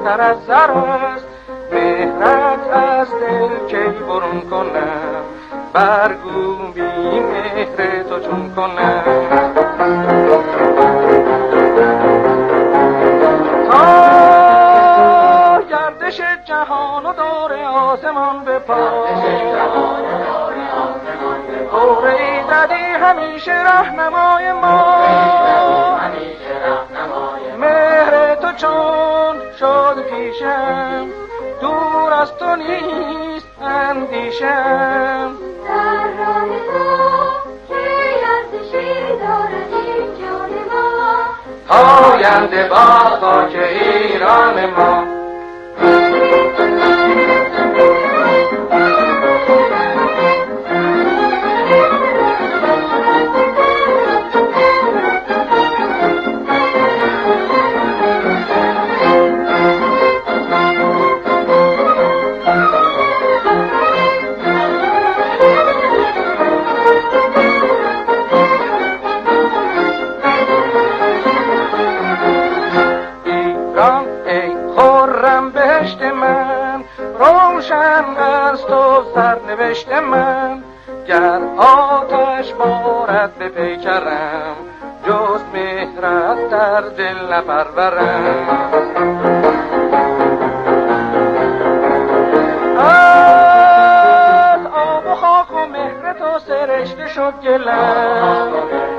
بهتر از زر است. مهرت از دل کی برون کنم، برگو بی مهر تو چون کنم. تا گردش جهان و دور آسمان به پا، دوره ایزدی همیشه رهنمای ما. مهر تو چون شد پیشم، دور از تو نیست اندیشم. در راه تو که ارزشی دارد این جان ما، آینده با خاک ایران ما. سرنوشت من گر آتش بارد به پیکرم، جز مهرت در دل نپرورم. از آب و خاک و مهر تو سرشته شد گلم،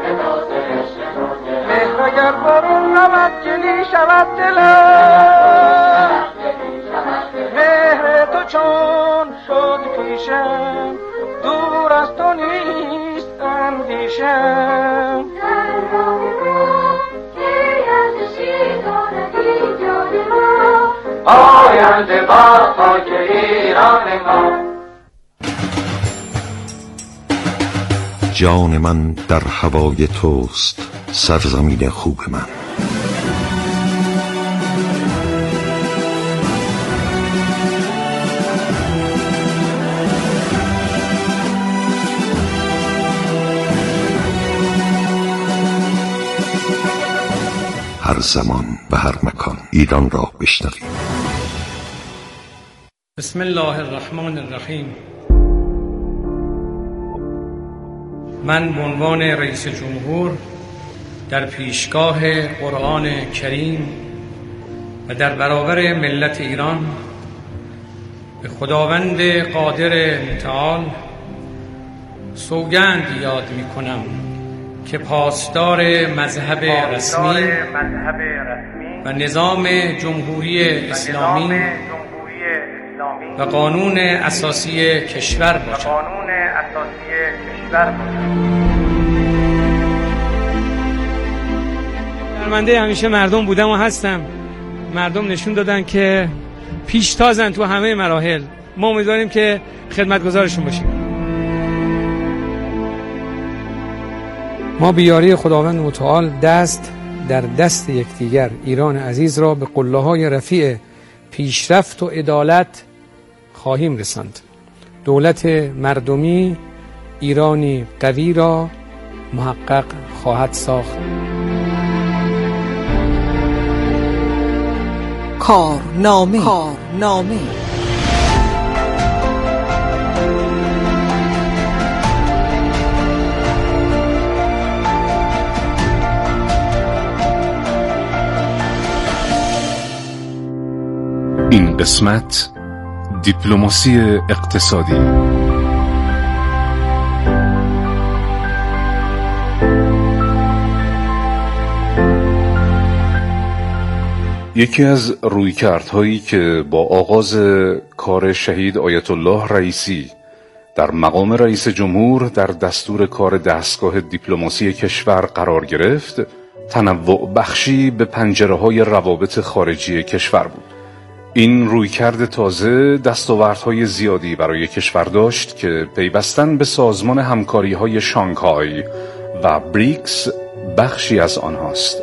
مهر اگر برون رود گلی شود دلم. مهر تو چون شد پیشم، دور از تو نیست اندیشم. در راه تو که ارزشی دارد این جان ما، آینده با خاک ایران ما. جان من در هوای توست، سرزمین خوب من. هر زمان و هر مکان ایران را بشنویم. بسم الله الرحمن الرحیم. من به عنوان رئیس جمهور در پیشگاه قرآن کریم و در برابر ملت ایران به خداوند قادر متعال سوگند یاد می کنم که پاسدار مذهب رسمی و نظام جمهوری اسلامی و قانون اساسی کشور باشم. درمنده همیشه مردم بودم و هستم. مردم نشون دادن که پیشتازن تو همه مراحل. ما امیدواریم که خدمتگزارشون باشیم. ما بیاری خداوند متعال دست در دست یکدیگر ایران عزیز را به قله‌های رفیع پیشرفت و عدالت خواهیم رساند. دولت مردمی ایرانی قوی را محقق خواهد ساخت. کارنامه این قسمت دیپلماسی اقتصادی. یکی از رویکردهایی که با آغاز کار شهید آیت الله رئیسی در مقام رئیس جمهور در دستور کار دستگاه دیپلماسی کشور قرار گرفت، تنوع بخشی به پنجره‌های روابط خارجی کشور بود. این رویکرد تازه دستاوردهای زیادی برای کشور داشت که پیوستن به سازمان همکاری‌های شانگهای و بریکس بخشی از آنهاست.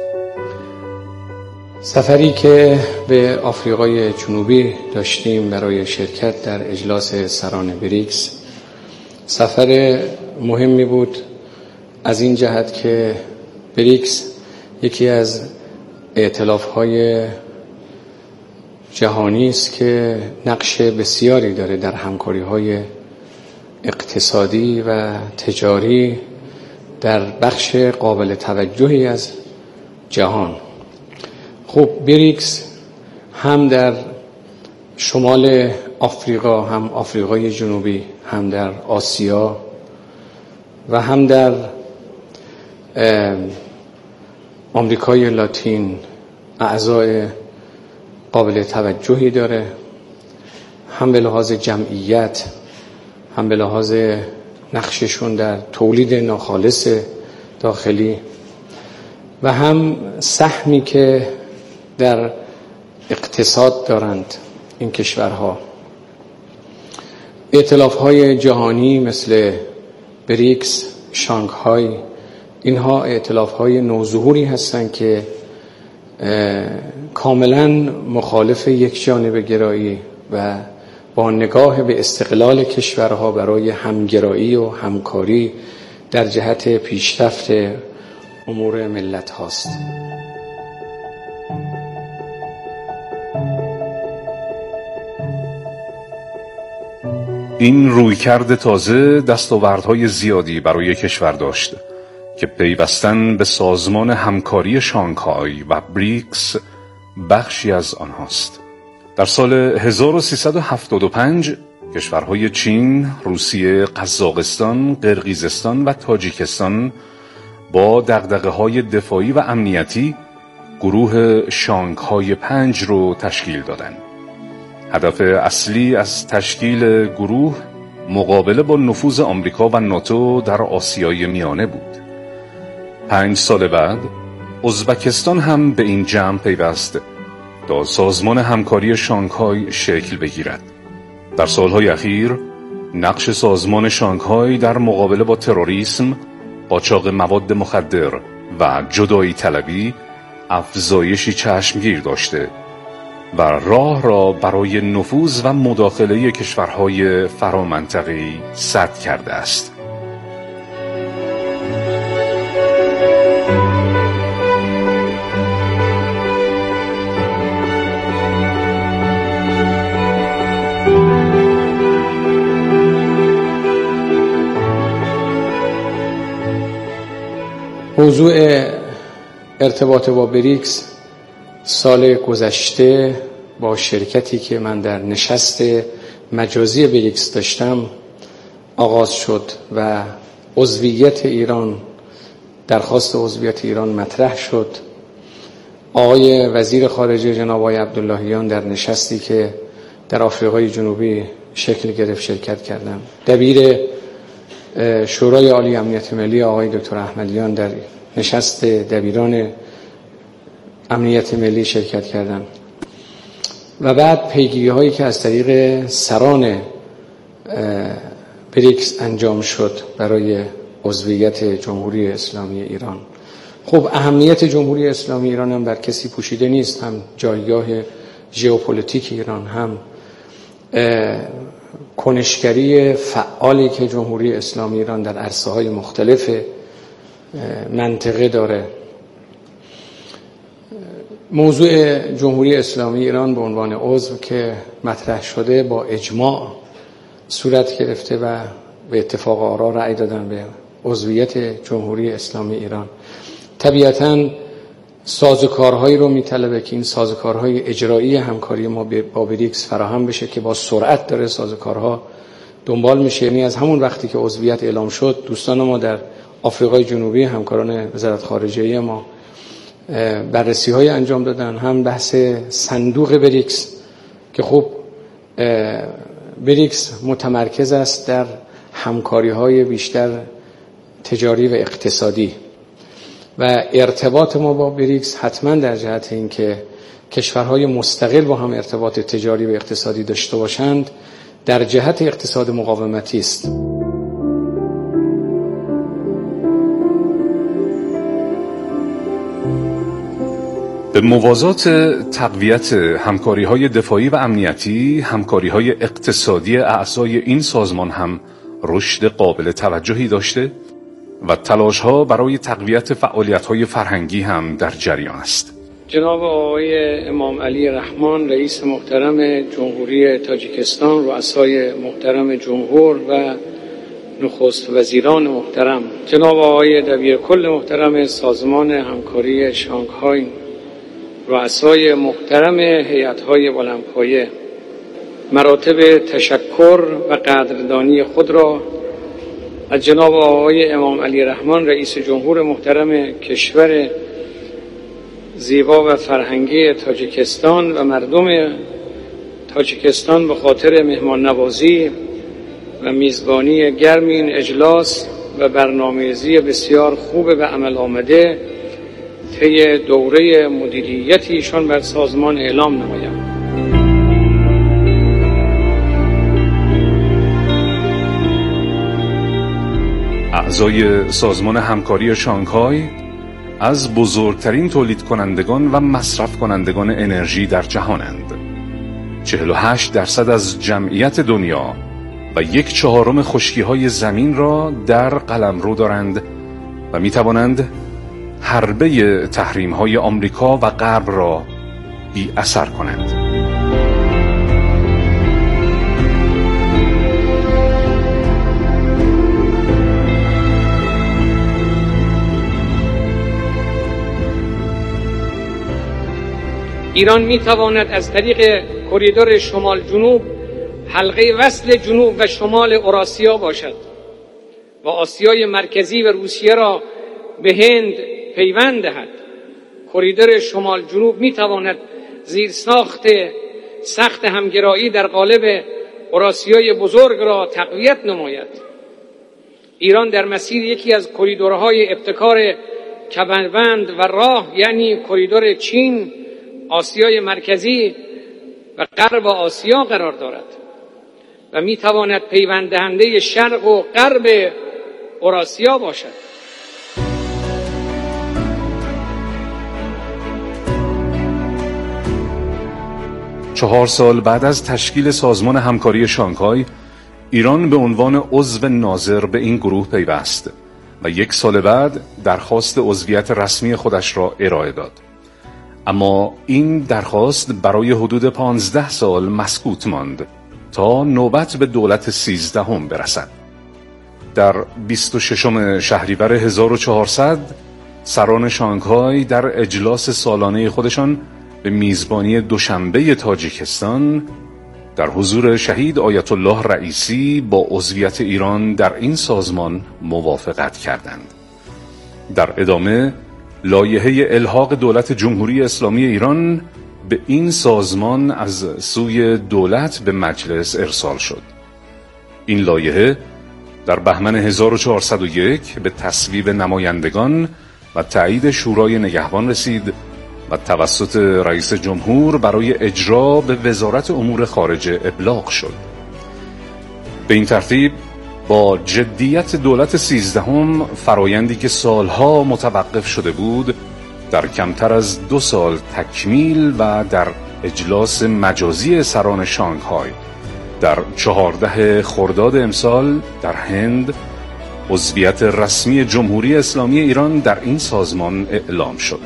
سفری که به آفریقای جنوبی داشتیم برای شرکت در اجلاس سران بریکس سفر مهمی بود، از این جهت که بریکس یکی از ائتلاف‌های جهانی است که نقش بسیاری داره در همکاری‌های اقتصادی و تجاری در بخش قابل توجهی از جهان. خب بریکس هم در شمال آفریقا، هم آفریقای جنوبی، هم در آسیا و هم در آمریکای لاتین اعضای قابل توجهی داره، هم به لحاظ جمعیت، هم به لحاظ نقششون در تولید ناخالص داخلی و هم سهمی که در اقتصاد دارند این کشورها. ائتلاف‌های جهانی مثل بریکس، شانگهای، اینها ائتلاف‌های نوظهوری هستند که کاملا مخالف یک جانبه گرایی و با نگاه به استقلال کشورها برای همگرایی و همکاری در جهت پیشرفت امور ملت هاست. این رویکرد تازه دستاوردهای زیادی برای کشور داشت که پیوستن به سازمان همکاری شانگهای و بریکس بخشی از آنهاست. در سال 1375 کشورهای چین، روسیه، قزاقستان، قرقیزستان و تاجیکستان با دغدغه‌های دفاعی و امنیتی گروه شانگهای 5 رو تشکیل دادند. هدف اصلی از تشکیل گروه مقابله با نفوذ آمریکا و ناتو در آسیای میانه بود. 5 سال بعد ازبکستان هم به این جمع پیوست تا سازمان همکاری شانگهای شکل بگیرد. در سالهای اخیر نقش سازمان شانگهای در مقابله با تروریسم، قاچاق مواد مخدر و جدایی طلبی افزایشی چشمگیر داشته و راه را برای نفوذ و مداخله کشورهای فرامنطقه‌ای سد کرده است. موضوع ارتباط با بریکس سال گذشته با شرکتی که من در نشست مجازی بریکس داشتم آغاز شد و عضویت ایران، درخواست عضویت ایران مطرح شد. آقای وزیر خارجه جناب آقای عبداللهیان در نشستی که در آفریقای جنوبی شکل گرفت شرکت کردم. دبیر شورای عالی امنیت ملی آقای دکتر احمدیان در نشست دبیران امنیت ملی شرکت کردم و بعد پیگیری هایی که از طریق سران بریکس انجام شد برای عضویت جمهوری اسلامی ایران. خب اهمیت جمهوری اسلامی ایران هم بر کسی پوشیده نیست، هم جایگاه ژئوپلیتیک ایران، هم کنشگری فعالی که جمهوری اسلامی ایران در عرصه‌های مختلف منطقه داره. موضوع جمهوری اسلامی ایران به عنوان عضو که مطرح شده با اجماع صورت گرفته و به اتفاق آرا رأی دادن به عضویت جمهوری اسلامی ایران. طبیعتاً سازوکارهایی رو میطلبه که این سازوکارهای اجرایی همکاری ما با بریکس فراهم بشه که با سرعت داره سازوکارها دنبال میشه. یعنی از همون وقتی که عضویت اعلام شد دوستان ما در آفریقای جنوبی، همکاران وزارت خارجه ما بررسی های انجام دادن، هم بحث صندوق بریکس که خب بریکس متمرکز است در همکاری های بیشتر تجاری و اقتصادی و ارتباط ما با بریکس حتما در جهت این که کشورهای مستقل با هم ارتباط تجاری و اقتصادی داشته باشند در جهت اقتصاد مقاومتی است. به موازات تقویت همکاری‌های دفاعی و امنیتی، همکاری‌های اقتصادی اعضای این سازمان هم رشد قابل توجهی داشته و تلاش‌ها برای تقویت فعالیت‌های فرهنگی هم در جریان است. جناب آقای امام علی رحمان رئیس محترم جمهوری تاجیکستان، رؤسای محترم جمهور و نخست وزیران محترم، جناب آقای دبیرکل محترم سازمان همکاری شانگهای، رؤسای محترم هیئت‌های بلندپایه، مراتب تشکر و قدردانی خود را از جناب آقای امام علی رحمان رئیس جمهور محترم کشور زیبا و فرهنگی تاجیکستان و مردم تاجیکستان به خاطر مهمان نوازی و میزبانی گرم این اجلاس و برنامه‌ریزی بسیار خوب و عمل آمده طی دوره مدیریتی ایشان بر سازمان اعلام نمایم. اعضای سازمان همکاری شانگهای از بزرگترین تولید کنندگان و مصرف کنندگان انرژی در جهانند. 48% از جمعیت دنیا و 1/4 خشکی‌های زمین را در قلمرو دارند و می‌توانند حربه تحریم‌های آمریکا و غرب را بی اثر کنند. ایران می‌تواند از طریق کریدور شمال جنوب حلقه وصل جنوب و شمال اوراسیا باشد و آسیای مرکزی و روسیه را به هند پیوند دهد. کریدور شمال جنوب می‌تواند زیرساخت سخت همگرایی در قالب اوراسیای بزرگ را تقویت نماید. ایران در مسیر یکی از کریدورهای ابتکار کمربند و راه، یعنی کریدور چین، آسیای مرکزی و غرب آسیا قرار دارد و می‌تواند پیوند دهنده شرق و غرب اوراسیا باشد. 4 سال بعد از تشکیل سازمان همکاری شانگهای، ایران به عنوان عضو ناظر به این گروه پیوست و 1 سال بعد درخواست عضویت رسمی خودش را ارائه داد. اما این درخواست برای حدود 15 سال مسکوت ماند تا نوبت به دولت 13 برسد. در 26 شهریور 1400 سران شانگهای در اجلاس سالانه خودشان به میزبانی دوشنبه تاجیکستان در حضور شهید آیت الله رئیسی با عضویت ایران در این سازمان موافقت کردند. در ادامه لایحه الحاق دولت جمهوری اسلامی ایران به این سازمان از سوی دولت به مجلس ارسال شد. این لایحه در بهمن 1401 به تصویب نمایندگان و تایید شورای نگهبان رسید و توسط رئیس جمهور برای اجرا به وزارت امور خارجه ابلاغ شد. به این ترتیب با جدیت دولت 13 فرایندی که سالها متوقف شده بود در کمتر از 2 سال تکمیل و در اجلاس مجازی سران شانگهای در 14 خرداد امسال در هند عضویت رسمی جمهوری اسلامی ایران در این سازمان اعلام شد.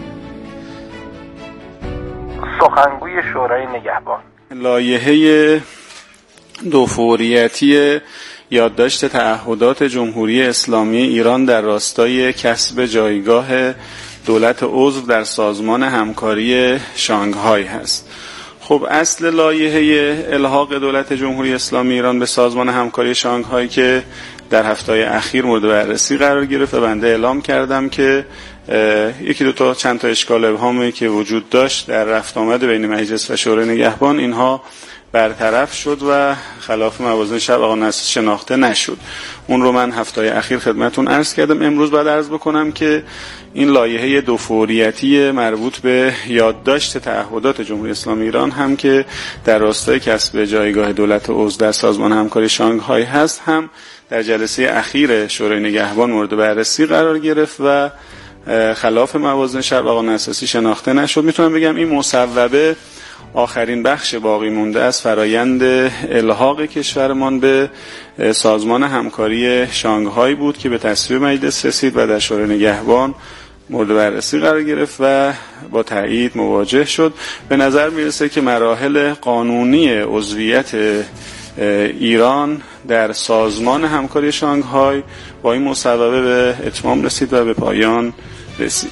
سخنگوی شورای نگهبان: لایحه دوفوریتی یادداشت تعهدات جمهوری اسلامی ایران در راستای کسب جایگاه دولت عضو در سازمان همکاری شانگهای هست. خب اصل لایحه الحاق دولت جمهوری اسلامی ایران به سازمان همکاری شانگهای که در هفته‌های اخیر مورد بررسی قرار گرفت و بنده اعلام کردم که یکی دو تا چند تا اشکال ابهامی که وجود داشت در رفت آمد بین مجلس و شورای نگهبان، اینها برطرف شد و خلاف موازین شرع آقا نصر شناخته نشد. اون رو من هفته‌های اخیر خدمتون عرض کردم. امروز باید عرض بکنم که این لایحه دوفوریتی مربوط به یادداشت تعهدات جمهوری اسلامی ایران هم که در راستای کسب جایگاه دولت عضو در سازمان همکاری شانگهای هست، هم در جلسه اخیر شورای نگهبان مورد بررسی قرار گرفت و خلاف موازین شرع آقا نصر شناخته نشد. میتونم بگم این مصوبه آخرین بخش باقی مونده از فرایند الحاق کشورمان به سازمان همکاری شانگهای بود که به تصویب مجلس رسید و در شورای نگهبان مورد بررسی قرار گرفت و با تایید مواجه شد. به نظر میرسه که مراحل قانونی عضویت ایران در سازمان همکاری شانگهای با این مصوبه به اتمام رسید و به پایان رسید.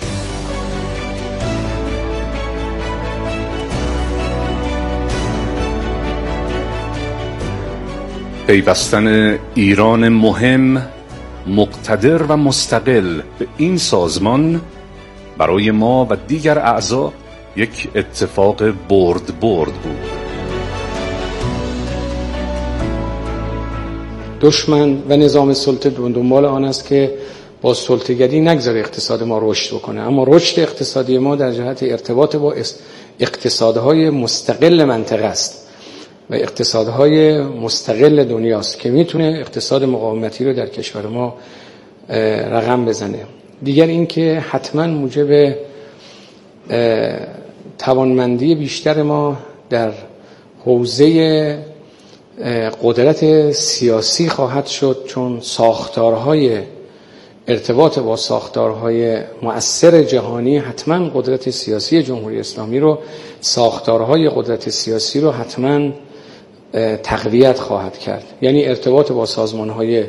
پیوستن ایران مهم، مقتدر و مستقل به این سازمان برای ما و دیگر اعضا یک اتفاق برد بود. دشمن و نظام سلطه دنبال آن است که با سلطه‌گری نگذاره اقتصاد ما رشد بکنه، اما رشد اقتصادی ما در جهت ارتباط با اقتصادهای مستقل منطقه است و اقتصادهای مستقل دنیاست که میتونه اقتصاد مقاومتی رو در کشور ما رقم بزنه. دیگر این که حتما موجب توانمندی بیشتر ما در حوزه قدرت سیاسی خواهد شد، چون ساختارهای ارتباط با ساختارهای مؤثر جهانی حتما قدرت سیاسی جمهوری اسلامی رو، ساختارهای قدرت سیاسی رو حتما تقویت خواهد کرد. یعنی ارتباط با سازمانهای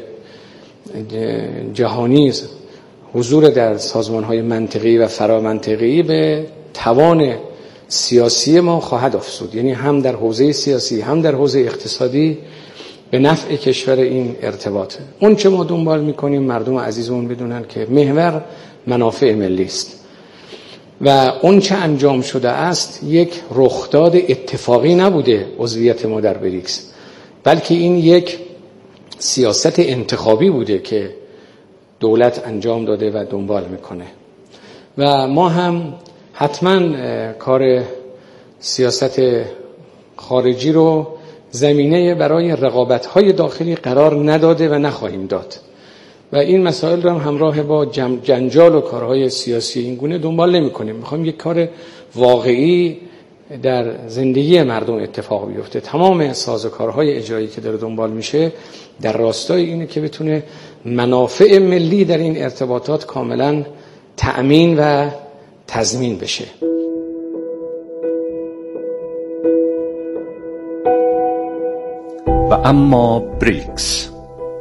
جهانی، حضور در سازمانهای منطقی و فرامنطقی به توان سیاسی ما خواهد افزود. یعنی هم در حوزه سیاسی هم در حوزه اقتصادی به نفع کشور این ارتباطه. اون چه ما دنبال میکنیم مردم عزیزمون بدونن که محور منافع ملی است و اون چه انجام شده است یک رخداد اتفاقی نبوده عضویت ما در بریکس، بلکه این یک سیاست انتخابی بوده که دولت انجام داده و دنبال میکنه و ما هم حتما کار سیاست خارجی رو زمینه برای رقابت‌های داخلی قرار نداده و نخواهیم داد و این مسائل رو هم همراه با جنجال و کارهای سیاسی این گونه دنبال نمی‌کنیم. می‌خوایم یک کار واقعی در زندگی مردم اتفاق بیفته. تمام سازوکارهای اجرایی که داره دنبال میشه در راستای اینه که بتونه منافع ملی در این ارتباطات کاملا تأمین و تضمین بشه. و اما بریکس،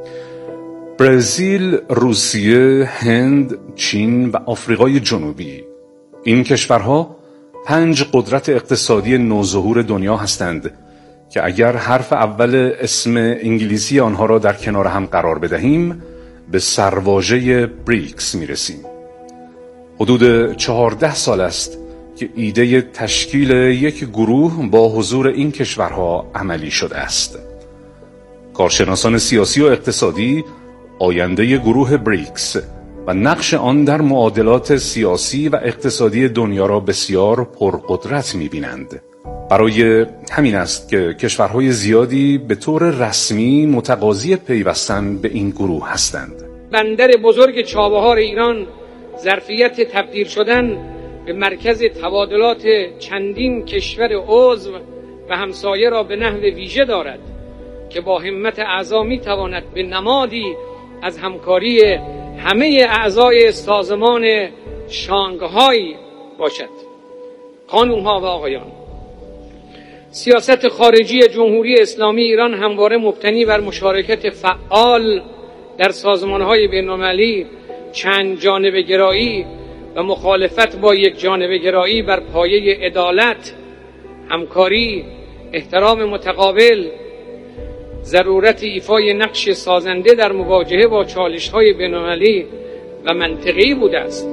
برزیل، روسیه، هند، چین و آفریقای جنوبی، این کشورها 5 قدرت اقتصادی نوظهور دنیا هستند که اگر حرف اول اسم انگلیسی آنها را در کنار هم قرار بدهیم به سرواژه بریکس میرسیم. حدود 14 سال است که ایده تشکیل یک گروه با حضور این کشورها عملی شده است. کارشناسان سیاسی و اقتصادی آینده گروه بریکس و نقش آن در معادلات سیاسی و اقتصادی دنیا را بسیار پرقدرت می‌بینند. برای همین است که کشورهای زیادی به طور رسمی متقاضی پیوستن به این گروه هستند. بندر بزرگ چابهار ایران ظرفیت تبدیل شدن به مرکز تبادلات چندین کشور عضو و همسایه را به نحو ویژه دارد که با همت اعضا می‌تواند به نمادی از همکاری همه اعضای سازمان شانگهای باشد. خانم‌ها و آقایان، سیاست خارجی جمهوری اسلامی ایران همواره مبتنی بر مشارکت فعال در سازمان‌های بین‌المللی چند جانبه گرایی و مخالفت با یک جانبه گرایی بر پایه عدالت، همکاری، احترام متقابل، ضرورت ایفای نقش سازنده در مواجهه با چالش‌های بین‌المللی و منطقه‌ای بوده است.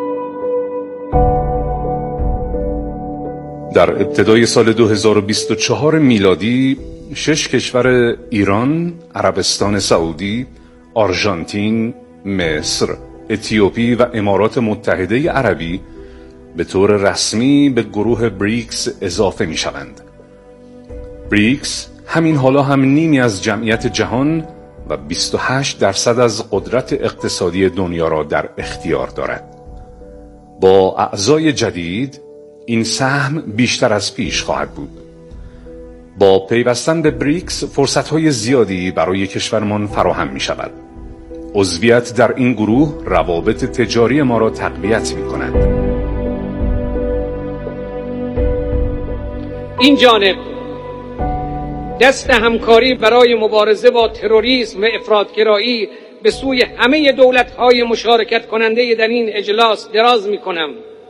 در ابتدای سال 2024 میلادی 6 کشور ایران، عربستان سعودی، آرژانتین، مصر، اتیوپی و امارات متحده عربی به طور رسمی به گروه بریکس اضافه می شوند. بریکس همین حالا هم نیمی از جمعیت جهان و 28% از قدرت اقتصادی دنیا را در اختیار دارد. با اعضای جدید این سهم بیشتر از پیش خواهد بود. با پیوستن به بریکس فرصت‌های زیادی برای کشورمان فراهم می شود. عضویت در این گروه روابط تجاری ما را تقویت می کند. این جانب دست همکاری برای مبارزه با تروریسم و افراطگرایی به سوی همه دولت‌های مشارکت کننده در این اجلاس دراز می‌کنم.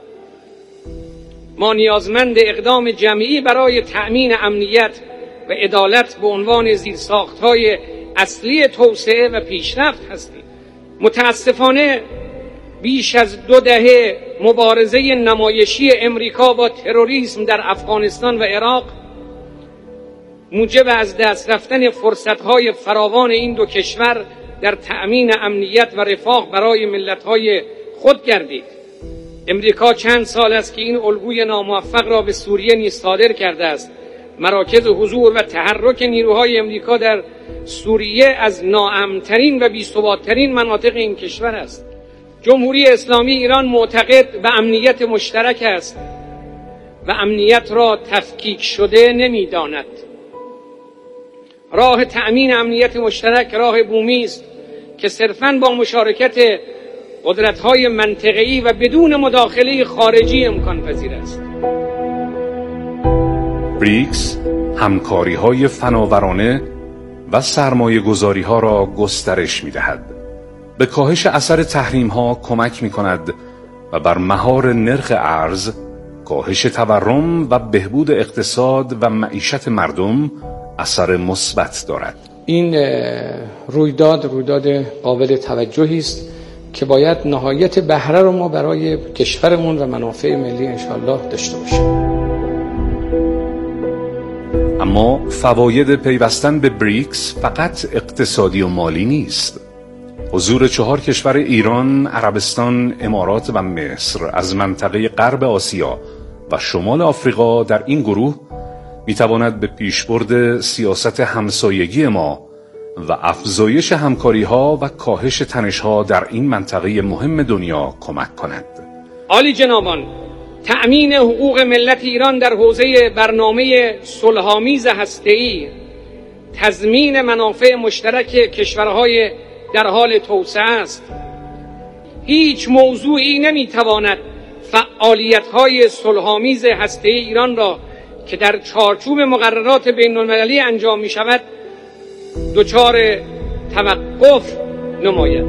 ما نیازمند اقدام جمعی برای تأمین امنیت و عدالت به عنوان زیرساخت‌های اصلی توسعه و پیشرفت هستیم. متاسفانه بیش از 2 دهه مبارزه نمایشی امریکا با تروریسم در افغانستان و عراق موجب از دست رفتن فرصت‌های فراوان این دو کشور در تأمین امنیت و رفاه برای ملت‌های خود گردید. امریکا چند سال است که این الگوی ناموفق را به سوریه نیز صادر کرده است. مراکز حضور و تحرک نیروهای امریکا در سوریه از ناامن‌ترین و بی‌ثبات‌ترین مناطق این کشور است. جمهوری اسلامی ایران معتقد به امنیت مشترک است و امنیت را تفکیک شده نمی‌داند. راه تأمین امنیت مشترک راه بومی است که صرفاً با مشارکت قدرت‌های منطقه‌ای و بدون مداخله خارجی امکان پذیر است. بریکس همکاری‌های فناورانه و سرمایه‌گذاری‌ها را گسترش می‌دهد. به کاهش اثر تحریم‌ها کمک می‌کند و بر مهار نرخ ارز، کاهش تورم و بهبود اقتصاد و معیشت مردم اثر مثبت دارد. این رویداد قابل توجهی است که باید نهایت بهره رو ما برای کشورمون و منافع ملی انشاءالله داشته باشیم. اما فواید پیوستن به بریکس فقط اقتصادی و مالی نیست. حضور 4 کشور ایران، عربستان، امارات و مصر از منطقه غرب آسیا و شمال آفریقا در این گروه میتواند به پیشبرد سیاست همسایگی ما و افزایش همکاری‌ها و کاهش تنش‌ها در این منطقه مهم دنیا کمک کند. عالی جنابان، تأمین حقوق ملت ایران در حوزه برنامه صلح‌آمیز هسته‌ای، تضمین منافع مشترک کشورهای در حال توسعه است. هیچ موضوعی نمیتواند فعالیت‌های صلح‌آمیز هسته‌ای ایران را که در چارچوب مقررات بین‌المللی انجام می‌شود دچار توقف نماید.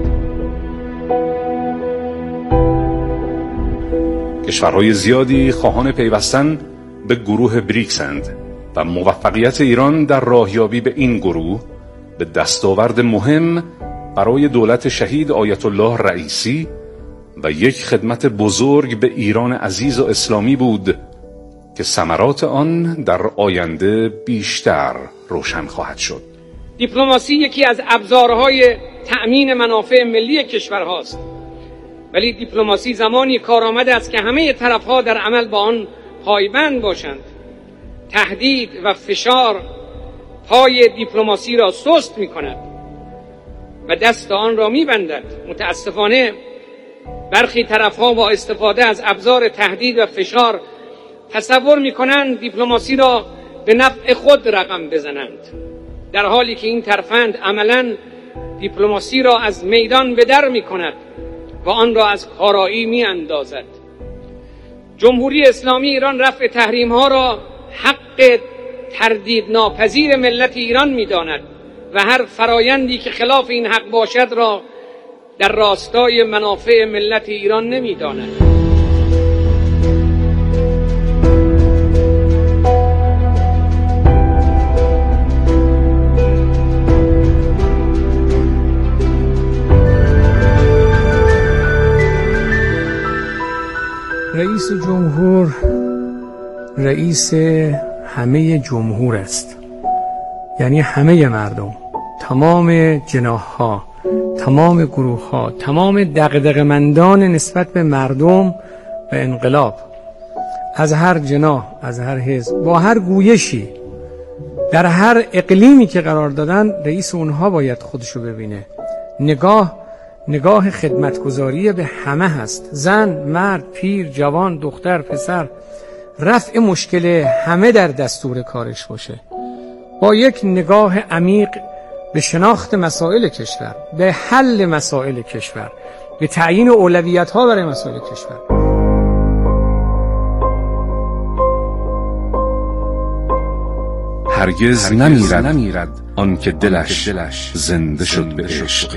کشورهای زیادی خواهان پیوستن به گروه بریکسند و موفقیت ایران در راهیابی به این گروه به دستاورد مهم برای دولت شهید آیت الله رئیسی و یک خدمت بزرگ به ایران عزیز و اسلامی بود که ثمرات آن در آینده بیشتر روشن خواهد شد. دیپلماسی یکی از ابزارهای تأمین منافع ملی کشورهاست، ولی دیپلماسی زمانی کارآمد است که همه طرفها در عمل با آن پایبند باشند. تهدید و فشار پای دیپلماسی را سست می‌کند و دست آن را می‌بندد. متأسفانه برخی طرفها با استفاده از ابزار تهدید و فشار تصور می‌کنند دیپلماسی را به نفع خود رقم بزنند، در حالی که این ترفند عملاً دیپلماسی را از میدان به در می‌کند و آن را از کارایی می‌اندازد. جمهوری اسلامی ایران رفع تحریم‌ها را حق تردید ناپذیر ملت ایران می‌داند و هر فرایندی که خلاف این حق باشد را در راستای منافع ملت ایران نمی‌داند. رئیس جمهور رئیس همه جمهور است، یعنی همه مردم، تمام جناح‌ها، تمام گروه‌ها، تمام دغدغه‌مندان نسبت به مردم و انقلاب، از هر جناح، از هر حزب، با هر گویشی، در هر اقلیمی که قرار دادن، رئیس اونها باید خودشو ببینه. نگاه خدمتگزاری به همه هست، زن، مرد، پیر، جوان، دختر، پسر، رفع مشکل همه در دستور کارش باشه. با یک نگاه عمیق به شناخت مسائل کشور، به حل مسائل کشور، به تعیین اولویت‌ها برای مسائل کشور. هرگز نمیرد آن که دلش زنده شد به عشق.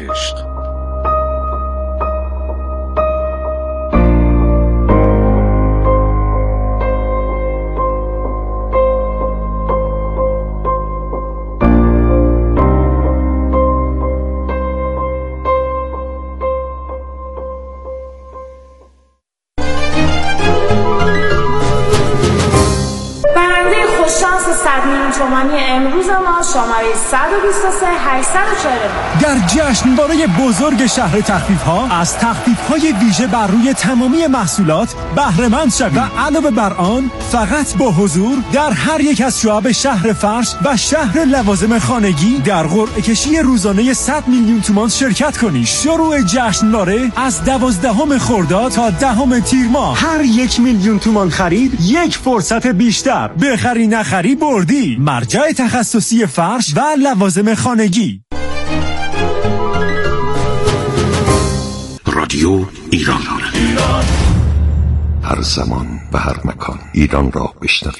امروز ما شماره 123 849 در جشنواره بزرگ شهر تخفیف‌ها از تخفیف‌های ویژه بر روی تمامی محصولات بهره مند شوید و علاوه بر آن فقط با حضور در هر یک از شعب شهر فرش و شهر لوازم خانگی در قرعه کشی روزانه 100 میلیون تومان شرکت کنید. شروع جشنواره از 12 خرداد تا 10 تیر ماه. هر 1 میلیون تومان خرید یک فرصت بیشتر. بخری نخری بردی. مرجع تخصصی فرش و لوازم خانگی. رادیو ایران، هر زمان و هر مکان ایران را بشنوید.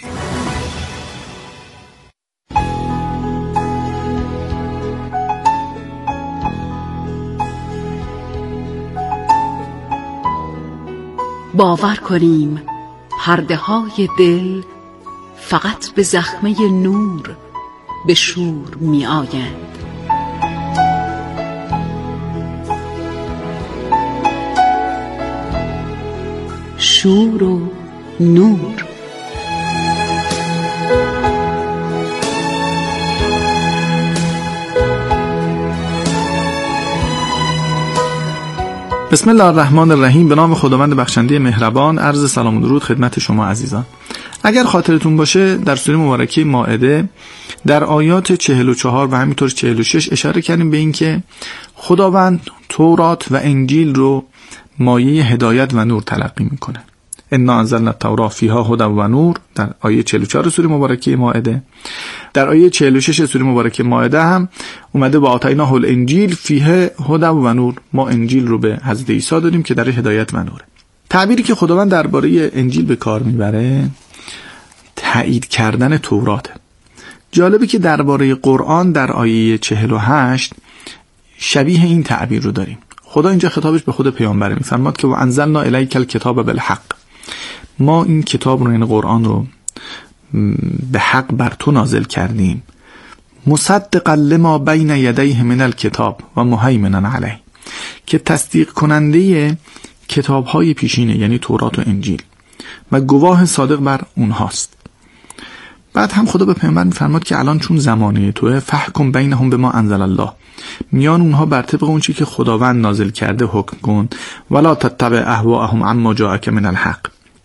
باور کنیم پرده های دل فقط به زخمه نور به شور می آیند. شور و نور. بسم الله الرحمن الرحیم. به نام خداوند بخشنده مهربان. عرض سلام و درود خدمت شما عزیزان. اگر خاطرتون باشه در سوره مبارکه مائده در آیات 44 و همینطور 46 اشاره کردیم به این که خداوند تورات و انجیل رو مایه هدایت و نور تلقی میکنه. انا انزلنا التوراة فیها هدی و نور در آیه 44 سوره مبارکه مائده. در آیه 46 سوره مبارکه مائده هم اومده با آتیناه الانجیل فیه هدی و نور. ما انجیل رو به حضرت عیسی دادیم که در هدایت و نوره. تعبیری که خداوند درباره انجیل به کار میبره تایید کردن توراته. جالبه که درباره قرآن در آیه 48 شبیه این تعبیر رو داریم. خدا اینجا خطابش به خود پیامبره میفرماد که و انزلنا الیک الکتاب بالحق. ما این کتاب رو یعنی قرآن رو به حق بر تو نازل کردیم. مصدقا لما بین یدیه من الکتاب و مهیمنا علیه، که تصدیق کننده کتاب‌های پیشینه یعنی تورات و انجیل و گواه صادق بر اونهاست. بعد هم خدا به پیامبر میفرماد که الان چون زمانه توه فحکم بینهم بما انزل الله، میان اونها بر طبق اون چیزی که خداوند نازل کرده حکم کن. ولا تتبع اهواءهم عما جاءک من الحق.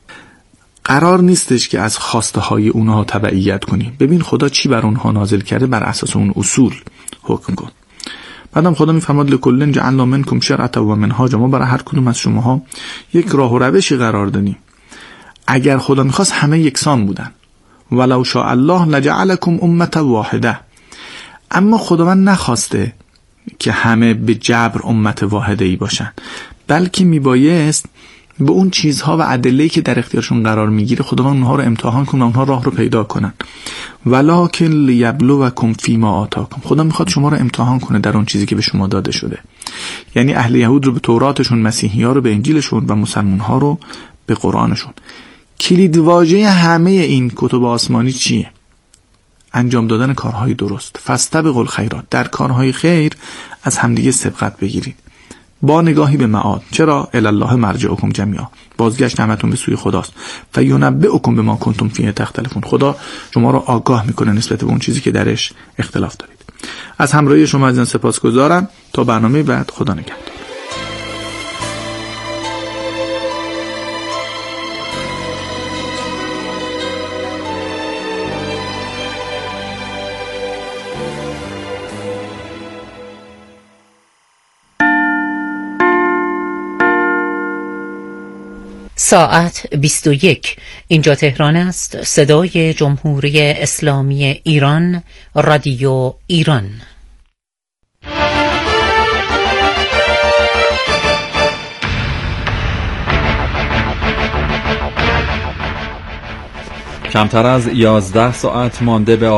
قرار نیستش که از خواسته های اونها تبعیت کنی. ببین خدا چی بر اونها نازل کرده، بر اساس اون اصول حکم کن. بعدم خدا میفرماد لکل جعلنا منکم شرعة و منهاجا. ما برای هر کدوم از شماها یک راه و روشی قرار دادیم. اگر خدا میخواست همه یکسان بودن. ولو شاء الله لجعلکم امة واحده. اما خداوند نخواسته که همه به جبر امت واحده ای باشن، بلکه میبایست به اون چیزها و ادله‌ای که در اختیارشون قرار میگیره خداوند اونها رو امتحان کنه، اونها راه رو پیدا کنن. ولکن لیبلوکم فیما آتاکم. خدا میخواد شما رو امتحان کنه در اون چیزی که به شما داده شده. یعنی اهل یهود رو به توراتشون، مسیحی‌ها رو به انجیلشون و مسلمان‌ها رو به قرآنشون. کلید واژه همه این کتب آسمانی چیه؟ انجام دادن کارهای درست. فاستبقوا الخیرات. در کارهای خیر از همدیگه سبقت بگیرید با نگاهی به معاد. چرا؟ الی الله مرجعکم جمیعا. بازگشت همتون به سوی خداست. فینبئکم بما کنتم فیه تختلفون. خدا شما رو آگاه میکنه نسبت به اون چیزی که درش اختلاف دارید. از همراهی شما عزیزان سپاسگزارم. تا برنامه بعد، خدا نگهدار. ساعت 21. اینجا تهران است. صدای جمهوری اسلامی ایران، رادیو ایران. کمتر از 11 ساعت مانده به